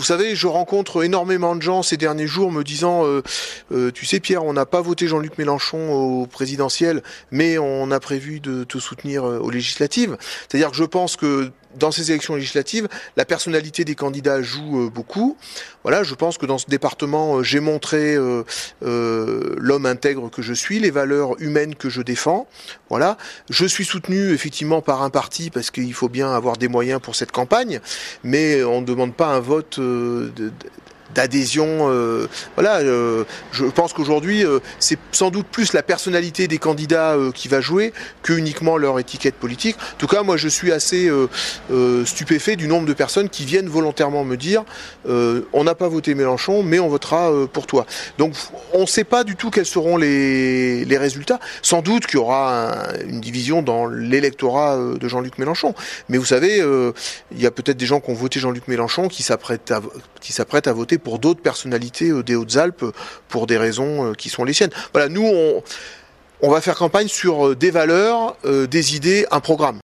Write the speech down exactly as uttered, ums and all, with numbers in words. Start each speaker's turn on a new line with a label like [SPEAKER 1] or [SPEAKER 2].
[SPEAKER 1] savez, je rencontre énormément de gens ces derniers jours me disant euh, euh, tu sais Pierre, on n'a pas voté Jean-Luc Mélenchon au présidentiel, mais on a prévu de te soutenir aux législatives. C'est-à-dire que je pense que dans ces élections législatives, la personnalité des candidats joue euh, beaucoup. Voilà, je pense que dans ce département, euh, j'ai montré euh, euh, l'homme intègre que je suis, les valeurs humaines que je défends. Voilà, je suis soutenu effectivement par un parti parce qu'il faut bien avoir des moyens pour cette campagne, mais on ne demande pas un vote euh, de, de d'adhésion. Euh, voilà, euh, je pense qu'aujourd'hui, euh, c'est sans doute plus la personnalité des candidats euh, qui va jouer que uniquement leur étiquette politique. En tout cas, moi, je suis assez euh, euh, stupéfait du nombre de personnes qui viennent volontairement me dire euh, on n'a pas voté Mélenchon, mais on votera euh, pour toi. Donc, on ne sait pas du tout quels seront les, les résultats. Sans doute qu'il y aura un, une division dans l'électorat euh, de Jean-Luc Mélenchon. Mais vous savez, euh, il y a peut-être des gens qui ont voté Jean-Luc Mélenchon qui s'apprêtent à, qui s'apprêtent à voter pour d'autres personnalités des Hautes-Alpes pour des raisons qui sont les siennes. Voilà, nous, on, on va faire campagne sur des valeurs, euh, des idées, un programme.